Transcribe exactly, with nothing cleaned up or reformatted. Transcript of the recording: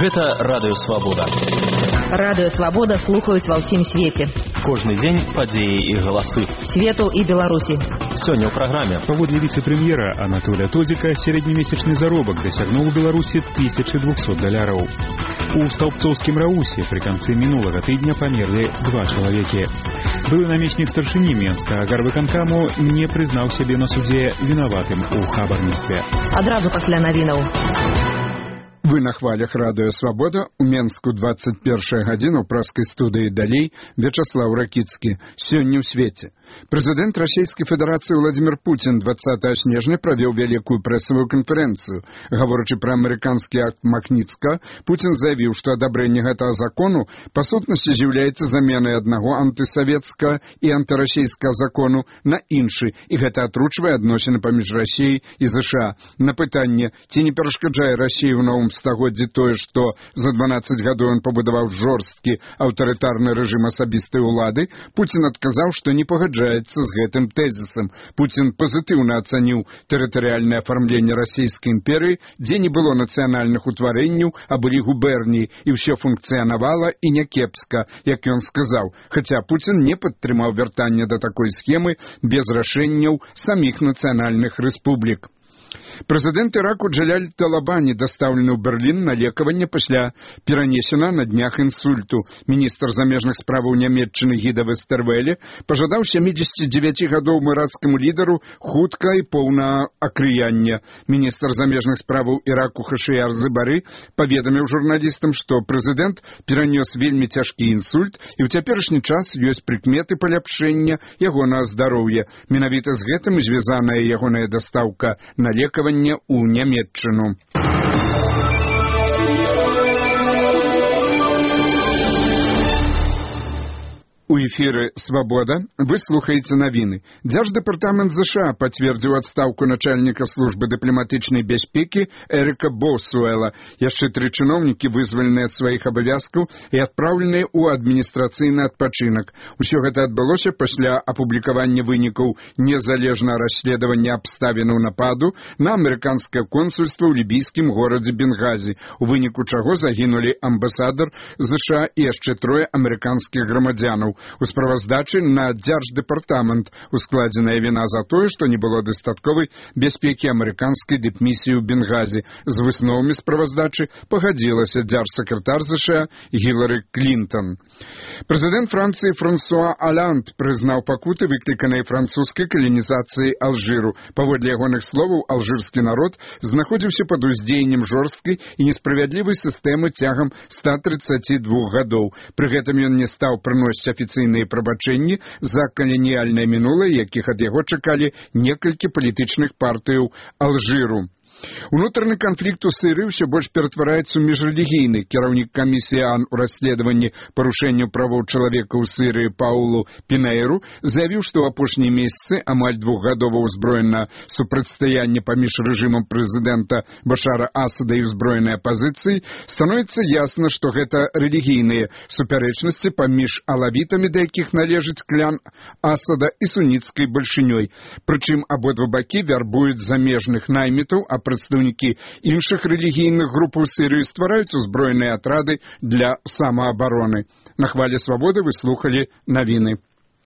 Гэта Радыё Свабода. Радыё Свабода слухаюць ва ўсім свеце. Кожны дзень падзеі і галасы. Свету і Беларусі. Сёння ў праграме. Паводле віцэ-прэм'ера Анатолія Тозіка сярэднемесячны заробак дасягнуў у Беларусі тысяча двухсот даляраў. У Стаўбцоўскім Раусе пры канцы мінулага тыдня памерлі два чалавекі. Былы намеснік старшыні Менскага гарвыканкаму не прызнаў сябе на судзе вінаватым у хабарніцтве. Адразу пасля навінаў. Вы на хвалях Радыё Свабода. У Менску двадцать первая гадзіна ў праскай студыі далей Вячаслаў Ракіцкі. Сёння ў свеце. Прэзідэнт Расійскай Федэрацыі Владзімір Пуцін двадцатага снежня правёў вялікую прэсавую канферэнцыю. Гаворачы пра амерыканскі акт Макніцка, Пуцін заявіў, што адабрэнне гэтага закону па сутнасці з'яўляецца заменай аднаго антысавецкага і антырасійскага закону на іншы, і гэта атручвае адносіны паміж Расіяй і ЗША. На пытанне, ці не перашкаджае Расіі ў новым стагоддзі тое, што за дванаццаць гадоў ён пабудаваў жорсткі аўтарытарны рэжым асабістай улады, Пуцін адказаў, што не пагаджаецца з гэтым тэзісам. Пуцін пазітыўна ацаніў тэрытарыяльнае афармленне расійскай імперыі, дзе не было нацыянальных утварэнняў, а былі губерніі, і ўсё функцыянавала і някепска, як ён сказаў, хаця Пуцін не падтрымаў вяртання да такой схемы без рашэнняў саміх нацыянальных рэспублік. Прэзідэнт Іраку Джаляль Талабані дастаўлены ў Берлін на лекаванне пасля перанесена на днях інсульту. Міністр замежных справаў Нямецчыны Гіда Вестэрвэле пажадаў сямідзесяцідзевяцігадоваму іракскаму лідару хутка і поўнага акрыяння. Міністр замежных справаў Іраку Хашыяр Зыбары паведаміў журналістам, што прэзідэнт перанёс вельмі цяжкі інсульт, і ў цяперашні час ёсць прыкметы паляпшэння ягонага здароўя. Менавіта з гэтым звязаная ягоная дастаўка на лекаванне ў Нямецчыну. У эфіры «Свабода» вы слухаеце навіны. Дзярждэпартамент ЗША пацвердзіў адстаўку начальніка службы дыпламатычнай бяспекі Эрыка Боусуэла. Яшчэ тры чыноўнікі вызваленыя ад сваіх абавязкаў і адпраўленыя ў адміністрацыйны адпачынак. Усё гэта адбылося пасля апублікавання вынікаў незалежнага расследавання абставінаў нападу на амерыканскае консульства ў лібійскім горадзе Бенгазі, у выніку чаго загінулі амбасадар ЗША і яшчэ трое амерыканскіх грамадзянаў. У справаздачы на дзярждэпартамент ускладзеная віна за тое, што не было дастатковай бяспекі амерыканскай дыпмісіі ў Бенгазі. З высновамі справаздачы пагадзілася дзяржсакратар ЗША Гілары Клінтон. Прэзідэнт Францыі Франсуа Аланд прызнаў пакуты, выкліканыя французскай каланізацыяй Алжыру. Паводле ягоных словаў, алжырскі народ знаходзіўся пад уздзеяннем жорсткай і несправядлівай сістэмы цягам ста трыццаці двух гадоў. Пры гэтым ён не стаў прыносіць афіцыйныя прабачэнні за каланіяльнае мінулае, якіх ад яго чакалі некалькі палітычных партыяў Алжыру. Унутраны канфлікт у Сірыі ўсё больш ператвараецца ў міжрэлігійны. Кіраўнік камісіі ААН у расследаванні парушэнняў правоў чалавека ў Сірыі Паулу Пінейру заявіў, што ў апошнія месяцы амаль двухгадовае ўзброенае супрацьстаянне паміж рэжымам прэзідэнта Башара Асада і ўзброенай апазіцыяй становіцца ясна, што гэта рэлігійныя супярэчнасці паміж алавітамі, да якіх належыць клан Асада, і суніцкай бальшынёй. Прычым абодва бакі вярбуюць замежных наймітаў, а прадстаўнікі іншых рэлігійных групаў Сірыі ствараюць узброеныя атрады для самаабароны. На хвале Свабоды вы слухалі навіны.